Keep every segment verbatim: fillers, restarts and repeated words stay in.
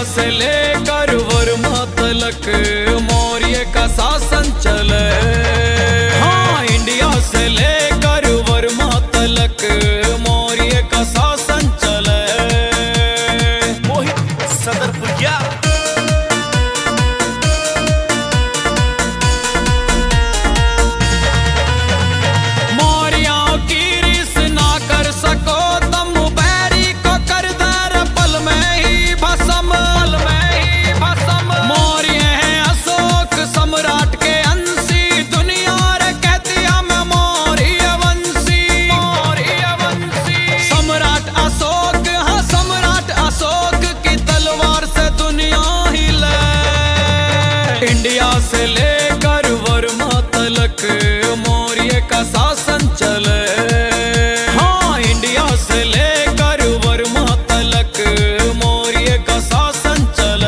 से लेकर वर्मा तलक मौर्य का शासन चले। हाँ, इंडिया से लेकर वर्मा तलक मौर्य का शासन चले। मोहित सदरपुरिया। मौर्यों की रीस ना कर सको तुम, बैरी को कर दर पल में ही भस्म, पल में ही भस्म। मौर्य हैं अशोक सम्राट के अंशी, दुनिया रे कहती हम मौर्य वंशी, मौर्य वंशी। सम्राट अशोक, हाँ सम्राट अशोक की तलवार से दुनिया हिले। इंडिया से लेकर वर्मा तलक मौर्य का शासन चले। हाँ, इंडिया से लेकर वर्मा तलक मौर्य का शासन चले।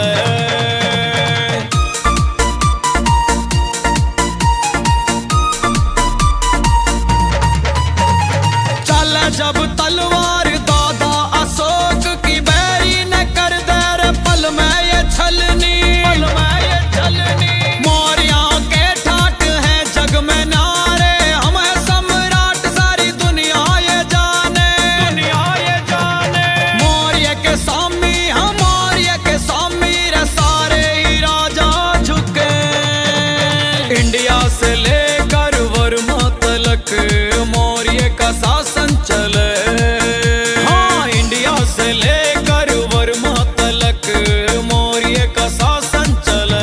चले जब तलवार दादा अशोक की, बैरी न कर दे रे पल में ये छलनी, पल में ये छलनी। मौर्यों के ठाट हैं जग में नारे, हम हैं सम्राट सारी दुनिया ये जाने, दुनिया ये जाने। मौर्य के स्वामी, हम मौर्य के स्वामी रे सारे ही राजा झुके। इंडिया से लेकर वर्मा तलक मौर्य का शासन चले। हाँ, इंडिया से लेकर वर्मा तलक मौर्य का शासन चले।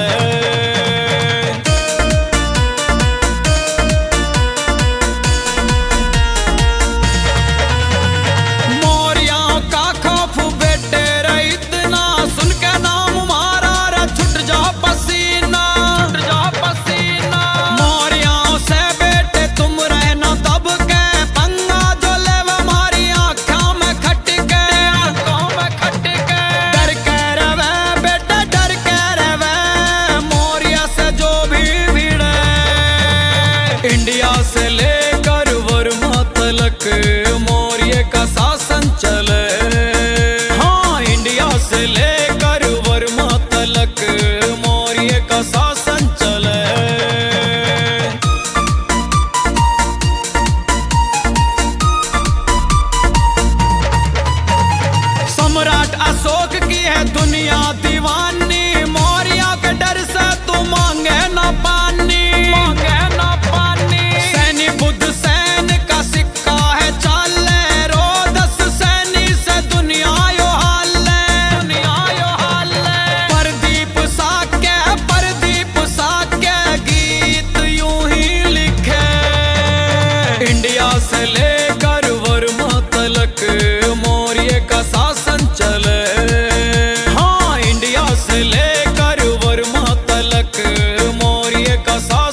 मौर्यों का खौफ बेटे रे इतना, सुन के नाम मारा रे छुट जा पसीना, छुट जा पसीना। मौर्यों से बेटे तुम रहना दब के, पंगा जो लेवे हमारी आँखों में खट के, आँखों में खट के। डर के रवे बेटे डर के रवे, मौर्य से जो भी भिड़े। इंडिया से लेकर वर्मा तलक मौर्य का शासन चले। हाँ, इंडिया से लेकर वर्मा तलक मौर्य का शासन चले। सम्राट अशोक की है दुनिया दीवानी, मौर्य के डर से तू मांगे ना पानी, मांगे ना पानी। सैनी बुद्ध सैन का सिक्का है चाले, रोदस सैनी से दुनिया यो हाले, दुनिया यो हाले। प्रदीप साक्य, प्रदीप साक्य गीत यूं ही लिखे। इंडिया से लेकर वर्मा तलक मौर्य का शासन चले। हाँ, इंडिया से लेकर वर्मा तलक मौर्य का शासन